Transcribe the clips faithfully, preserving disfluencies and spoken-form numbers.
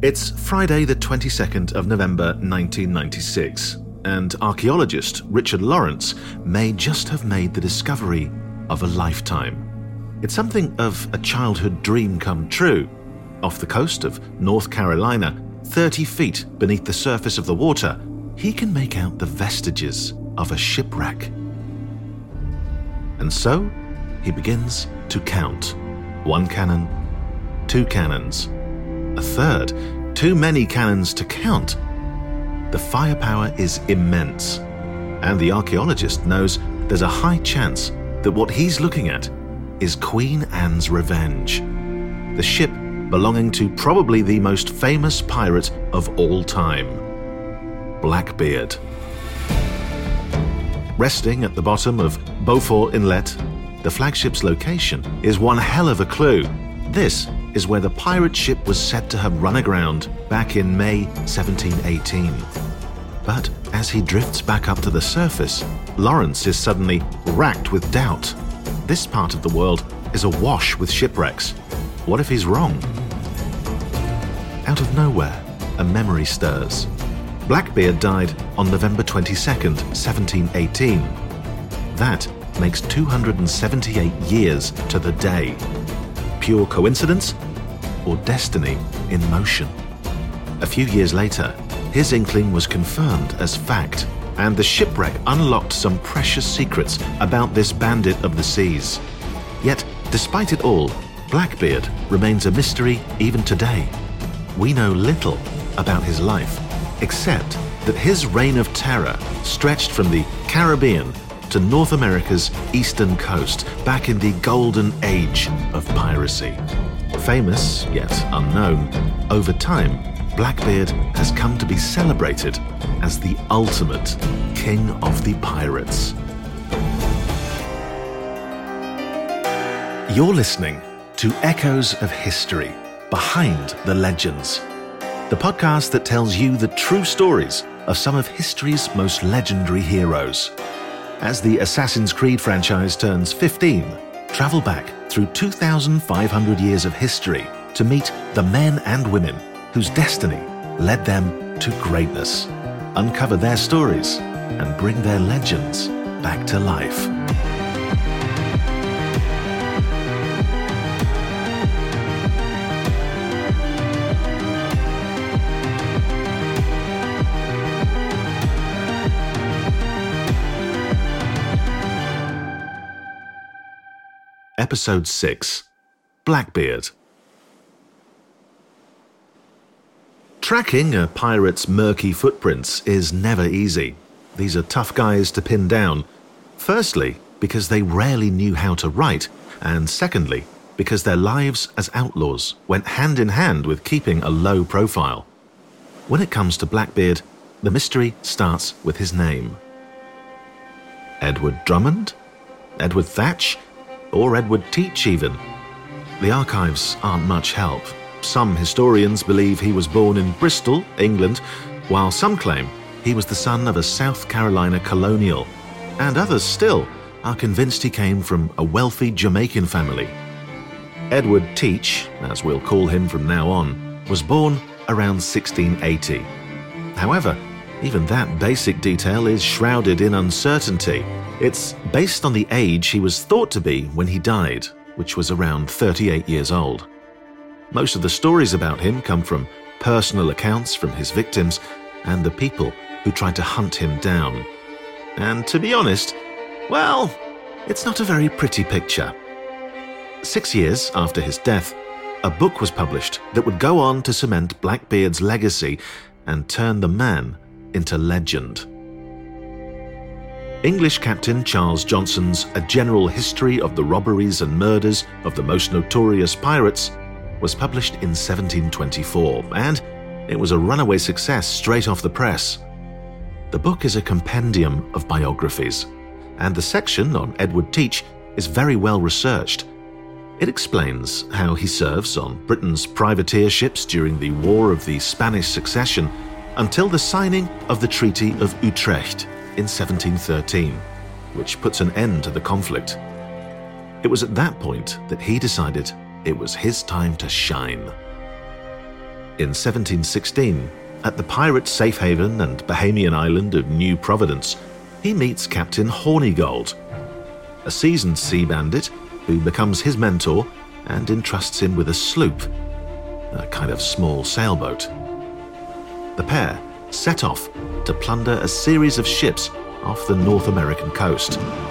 It's Friday the twenty-second of November nineteen ninety-six, and archaeologist Richard Lawrence may just have made the discovery of a lifetime. It's something of a childhood dream come true. Off the coast of North Carolina, thirty feet beneath the surface of the water, he can make out the vestiges of a shipwreck. And so, he begins to count. One cannon, two cannons, a third, too many cannons to count. The firepower is immense, and the archaeologist knows there's a high chance that what he's looking at is Queen Anne's Revenge, the ship belonging to probably the most famous pirate of all time, Blackbeard. Resting at the bottom of Beaufort Inlet, the flagship's location is one hell of a clue. This is where the pirate ship was said to have run aground back in May seventeen eighteen. But as he drifts back up to the surface, Lawrence is suddenly racked with doubt. This part of the world is awash with shipwrecks. What if he's wrong? Out of nowhere, a memory stirs. Blackbeard died on November twenty-second, seventeen eighteen. That makes two hundred seventy-eight years to the day. Pure coincidence or destiny in motion? A few years later, his inkling was confirmed as fact, and the shipwreck unlocked some precious secrets about this bandit of the seas. Yet, despite it all, Blackbeard remains a mystery even today. We know little about his life, except that his reign of terror stretched from the Caribbean to North America's eastern coast back in the golden age of piracy. Famous, yet unknown, over time, Blackbeard has come to be celebrated as the ultimate king of the pirates. You're listening to Echoes of History, Behind the Legends, the podcast that tells you the true stories of some of history's most legendary heroes. As the Assassin's Creed franchise turns fifteen, travel back through two thousand five hundred years of history to meet the men and women whose destiny led them to greatness, uncover their stories, and bring their legends back to life. Episode six, Blackbeard. Tracking a pirate's murky footprints is never easy. These are tough guys to pin down. Firstly, because they rarely knew how to write, and secondly, because their lives as outlaws went hand in hand with keeping a low profile. When it comes to Blackbeard, the mystery starts with his name. Edward Drummond? Edward Thatch? Or Edward Teach even? The archives aren't much help. Some historians believe he was born in Bristol, England, while some claim he was the son of a South Carolina colonial, and others still are convinced he came from a wealthy Jamaican family. Edward Teach, as we'll call him from now on, was born around sixteen eighty. However, even that basic detail is shrouded in uncertainty. It's based on the age he was thought to be when he died, which was around thirty-eight years old. Most of the stories about him come from personal accounts from his victims and the people who tried to hunt him down. And to be honest, well, it's not a very pretty picture. Six years after his death, a book was published that would go on to cement Blackbeard's legacy and turn the man into legend. English Captain Charles Johnson's A General History of the Robberies and Murders of the Most Notorious Pirates was published in seventeen twenty-four, and it was a runaway success straight off the press. The book is a compendium of biographies, and the section on Edward Teach is very well researched. It explains how he serves on Britain's privateer ships during the War of the Spanish Succession until the signing of the Treaty of Utrecht in seventeen thirteen, which puts an end to the conflict. It was at that point that he decided it was his time to shine. In seventeen sixteen, at the pirate safe haven and Bahamian island of New Providence, he meets Captain Hornigold, a seasoned sea bandit who becomes his mentor and entrusts him with a sloop, a kind of small sailboat. The pair set off to plunder a series of ships off the North American coast.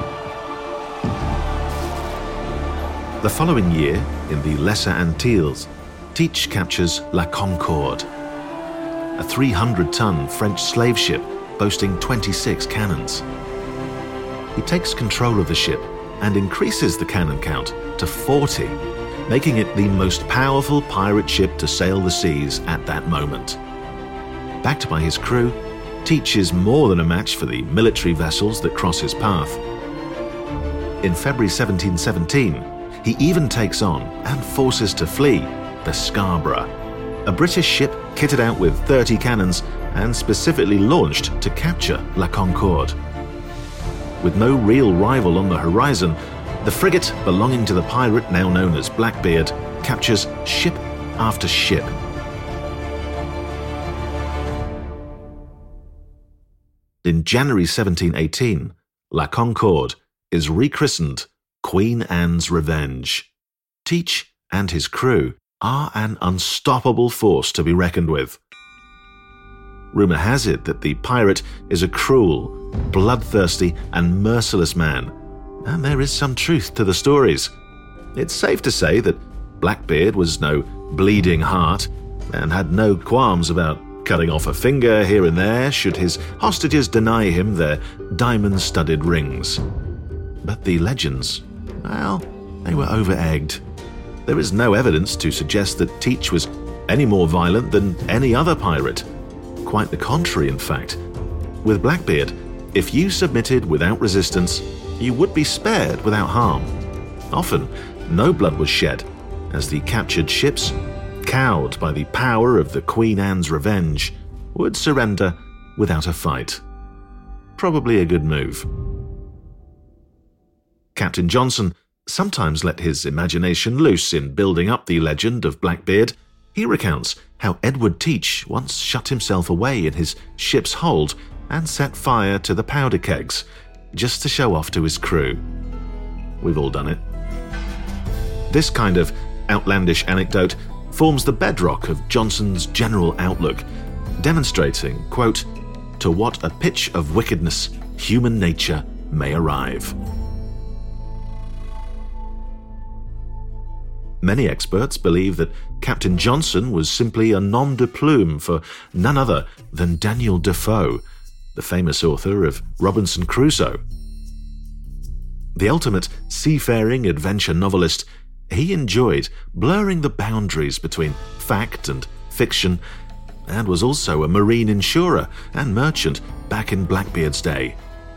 The following year, in the Lesser Antilles, Teach captures La Concorde, a three hundred ton French slave ship boasting twenty-six cannons. He takes control of the ship and increases the cannon count to forty, making it the most powerful pirate ship to sail the seas at that moment. Backed by his crew, Teach is more than a match for the military vessels that cross his path. In February seventeen seventeen, he even takes on and forces to flee the Scarborough, a British ship kitted out with thirty cannons and specifically launched to capture La Concorde. With no real rival on the horizon, the frigate belonging to the pirate now known as Blackbeard captures ship after ship. In January seventeen eighteen, La Concorde is rechristened Queen Anne's Revenge. Teach and his crew are an unstoppable force to be reckoned with. Rumour has it that the pirate is a cruel, bloodthirsty and merciless man, and there is some truth to the stories. It's safe to say that Blackbeard was no bleeding heart and had no qualms about cutting off a finger here and there should his hostages deny him their diamond-studded rings. But the legends, well, they were over-egged. There is no evidence to suggest that Teach was any more violent than any other pirate. Quite the contrary, in fact. With Blackbeard, if you submitted without resistance, you would be spared without harm. Often, no blood was shed, as the captured ships, cowed by the power of the Queen Anne's Revenge, would surrender without a fight. Probably a good move. Captain Johnson sometimes let his imagination loose in building up the legend of Blackbeard. He recounts how Edward Teach once shut himself away in his ship's hold and set fire to the powder kegs, just to show off to his crew. We've all done it. This kind of outlandish anecdote forms the bedrock of Johnson's general outlook, demonstrating, quote, "to what a pitch of wickedness human nature may arrive." Many experts believe that Captain Johnson was simply a nom de plume for none other than Daniel Defoe, the famous author of Robinson Crusoe. The ultimate seafaring adventure novelist, he enjoyed blurring the boundaries between fact and fiction, and was also a marine insurer and merchant back in Blackbeard's day.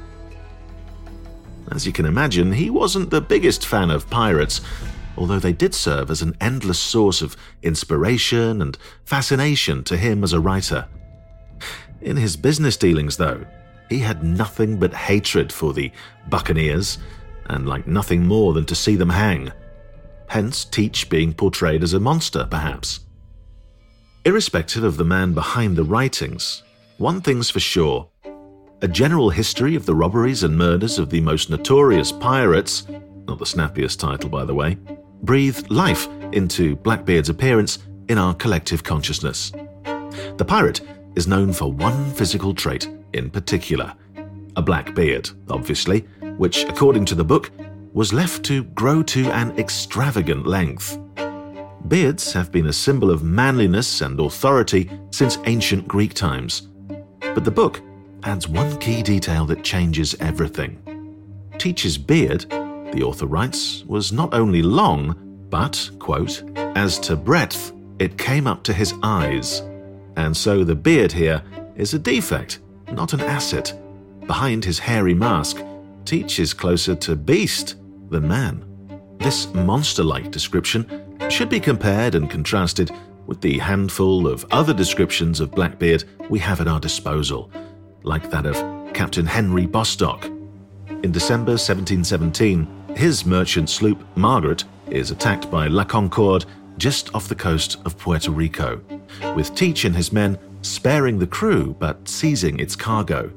As you can imagine, he wasn't the biggest fan of pirates, although they did serve as an endless source of inspiration and fascination to him as a writer. In his business dealings, though, he had nothing but hatred for the buccaneers, and liked nothing more than to see them hang. Hence Teach being portrayed as a monster, perhaps. Irrespective of the man behind the writings, one thing's for sure. A general history of the robberies and murders of the most notorious pirates, not the snappiest title by the way, breathed life into Blackbeard's appearance in our collective consciousness. The pirate is known for one physical trait in particular, a black beard, obviously, which, according to the book, was left to grow to an extravagant length. Beards have been a symbol of manliness and authority since ancient Greek times. But the book adds one key detail that changes everything. Teach's beard, the author writes, was not only long, but, quote, "as to breadth, it came up to his eyes." And so the beard here is a defect, not an asset. Behind his hairy mask, Teach is closer to beast than man. This monster-like description should be compared and contrasted with the handful of other descriptions of Blackbeard we have at our disposal, like that of Captain Henry Bostock. In December seventeen seventeen, his merchant sloop Margaret is attacked by La Concorde just off the coast of Puerto Rico, with Teach and his men sparing the crew but seizing its cargo.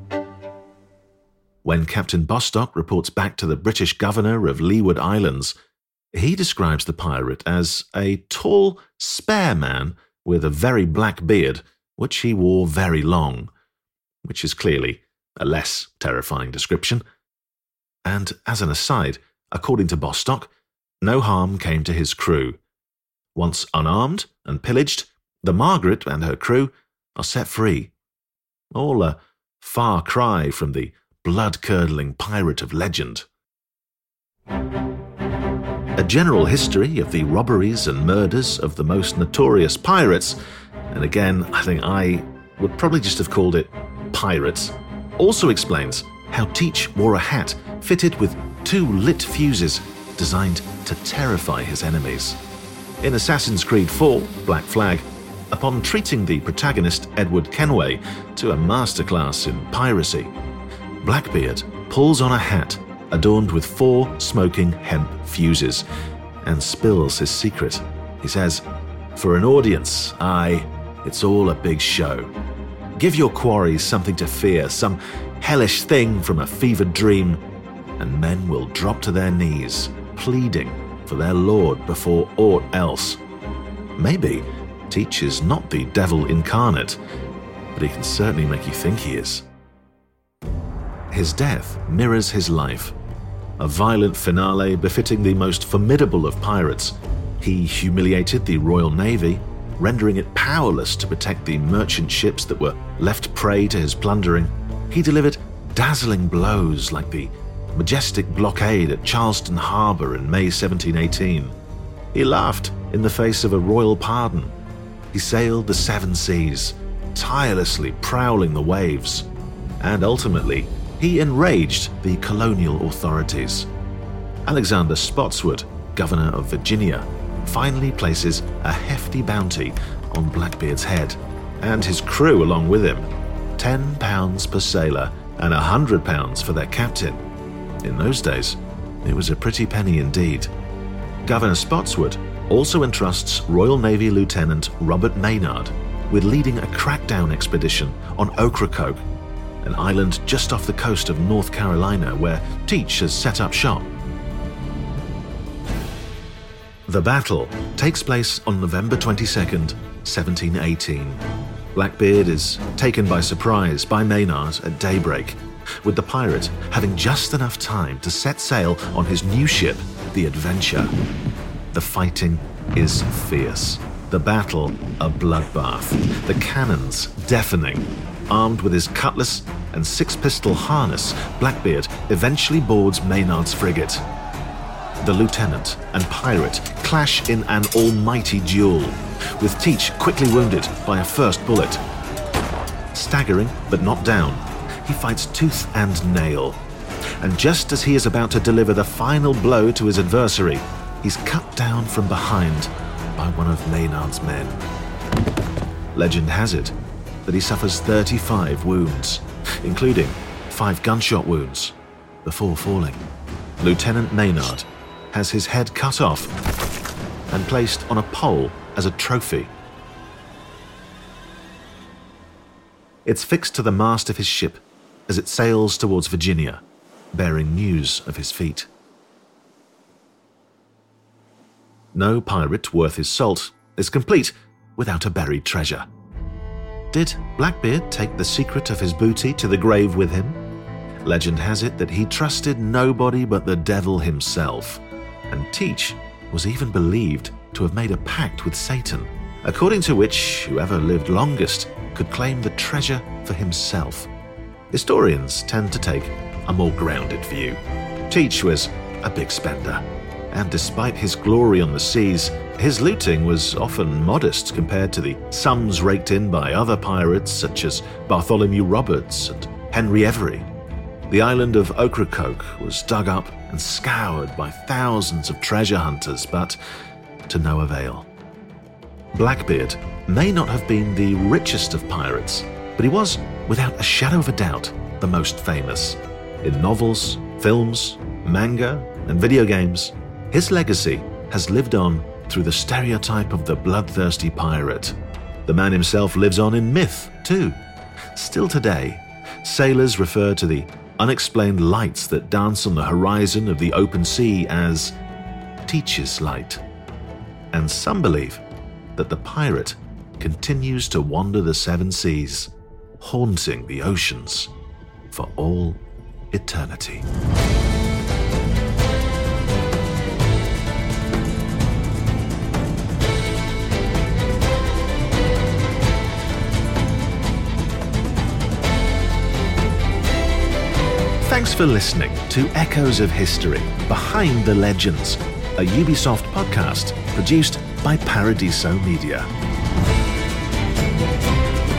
When Captain Bostock reports back to the British governor of Leeward Islands, he describes the pirate as a tall, spare man with a very black beard, which he wore very long, which is clearly a less terrifying description. And as an aside, according to Bostock, no harm came to his crew. Once unarmed and pillaged, the Margaret and her crew are set free. All a far cry from the blood-curdling pirate of legend. A general history of the robberies and murders of the most notorious pirates, and again, I think I would probably just have called it pirates, also explains how Teach wore a hat fitted with two lit fuses designed to terrify his enemies. In Assassin's Creed four, Black Flag, upon treating the protagonist Edward Kenway to a masterclass in piracy, Blackbeard pulls on a hat adorned with four smoking hemp fuses and spills his secret. He says, "For an audience, aye, it's all a big show. Give your quarries something to fear, some hellish thing from a fevered dream, and men will drop to their knees, pleading for their lord before aught else." Maybe Teach is not the devil incarnate, but he can certainly make you think he is. His death mirrors his life, a violent finale befitting the most formidable of pirates. He humiliated the Royal Navy, rendering it powerless to protect the merchant ships that were left prey to his plundering. He delivered dazzling blows like the majestic blockade at Charleston Harbor in May seventeen eighteen. He laughed in the face of a royal pardon. He sailed the seven seas, tirelessly prowling the waves, and ultimately, he enraged the colonial authorities. Alexander Spotswood, governor of Virginia, finally places a hefty bounty on Blackbeard's head, and his crew along with him, ten pounds per sailor and a hundred pounds for their captain. In those days, it was a pretty penny indeed. Governor Spotswood also entrusts Royal Navy Lieutenant Robert Maynard with leading a crackdown expedition on Ocracoke, an island just off the coast of North Carolina where Teach has set up shop. The battle takes place on November twenty-second, seventeen eighteen. Blackbeard is taken by surprise by Maynard at daybreak, with the pirate having just enough time to set sail on his new ship, the Adventure. The fighting is fierce, the battle a bloodbath, the cannons deafening. Armed with his cutlass and six-pistol harness, Blackbeard eventually boards Maynard's frigate. The lieutenant and pirate clash in an almighty duel, with Teach quickly wounded by a first bullet. Staggering but not down, he fights tooth and nail, and just as he is about to deliver the final blow to his adversary, he's cut down from behind by one of Maynard's men. Legend has it that he suffers thirty-five wounds, including five gunshot wounds, before falling. Lieutenant Maynard has his head cut off and placed on a pole as a trophy. It's fixed to the mast of his ship as it sails towards Virginia, bearing news of his feat. No pirate worth his salt is complete without a buried treasure. Did Blackbeard take the secret of his booty to the grave with him? Legend has it that he trusted nobody but the devil himself, and Teach was even believed to have made a pact with Satan, according to which whoever lived longest could claim the treasure for himself. Historians tend to take a more grounded view. Teach was a big spender, and despite his glory on the seas, his looting was often modest compared to the sums raked in by other pirates such as Bartholomew Roberts and Henry Every. The island of Ocracoke was dug up and scoured by thousands of treasure hunters, but to no avail. Blackbeard may not have been the richest of pirates, but he was, without a shadow of a doubt, the most famous. In novels, films, manga, and video games, his legacy has lived on through the stereotype of the bloodthirsty pirate. The man himself lives on in myth, too. Still today, sailors refer to the unexplained lights that dance on the horizon of the open sea as Teach's Light. And some believe that the pirate continues to wander the seven seas, haunting the oceans for all eternity. Thanks for listening to Echoes of History, Behind the Legends, a Ubisoft podcast produced by Paradiso Media.